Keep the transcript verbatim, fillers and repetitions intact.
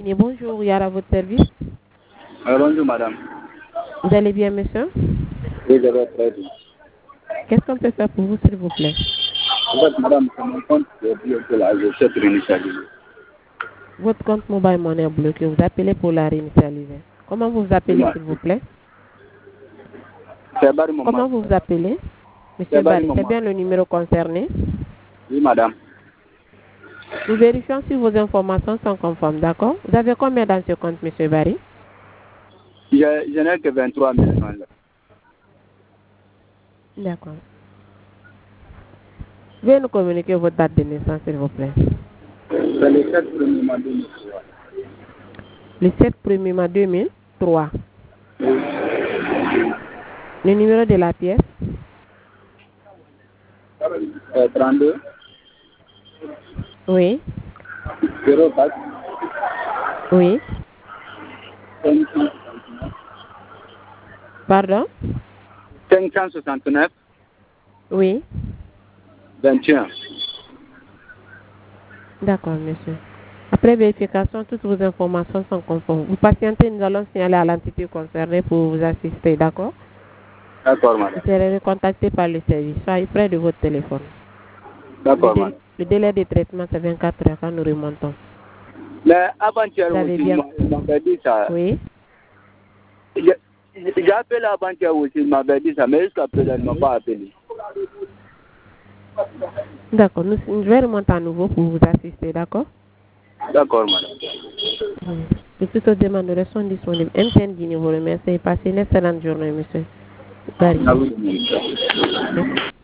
Guinée, bonjour, Yara, à votre service. Euh, bonjour madame. Vous allez bien, monsieur? Oui, je vais très bien. Qu'est-ce qu'on peut faire pour vous, s'il vous plaît? En fait, madame, c'est mon compte qui est bloqué là, je sais pour initialiser. Votre compte mobile money est bloqué. Vous appelez pour la réinitialiser. Comment vous vous appelez, Ouais. s'il vous plaît? C'est Barry Maman. Comment vous vous appelez? Monsieur C'est Barry Barry, c'est Maman. bien le numéro concerné? Oui, madame. Nous vérifions si vos informations sont conformes, d'accord? Vous avez combien dans ce compte, monsieur Barry? Je, je n'ai que vingt-trois mille francs là. D'accord. Veuillez nous communiquer votre date de naissance, s'il vous plaît. C'est le sept premier mois deux mille trois. Le sept premier mai deux mille trois. Le numéro de la pièce? Euh, trente-deux, Oui. zéro quatre, Oui. cinq cent soixante-neuf, Pardon? cinq cent soixante-neuf, Oui. vingt et un. D'accord, monsieur. Après vérification, toutes vos informations sont conformes. Vous patientez, nous allons signaler à l'entité concernée pour vous assister, d'accord? D'accord, Vous madame. serez contacté par le service. Soyez près de votre téléphone. Le, D'accord, dé- madame. le délai de traitement, c'est vingt-quatre heures quand nous remontons. Mais avant-hier Vous avez aussi, bien... il m'avait dit ça. Oui. Je- J'ai appelé avant-hier aussi, il m'avait dit ça, mais jusqu'à présent, il ne m'a pas appelé. D'accord. Nous, je vais remonter à nouveau pour vous assister, d'accord? D'accord, madame. Oui. De toutes les demandes sont disponibles. M T N Guinée vous remercie. Passez une excellente journée, monsieur. Barry. Ah oui, madame. Merci.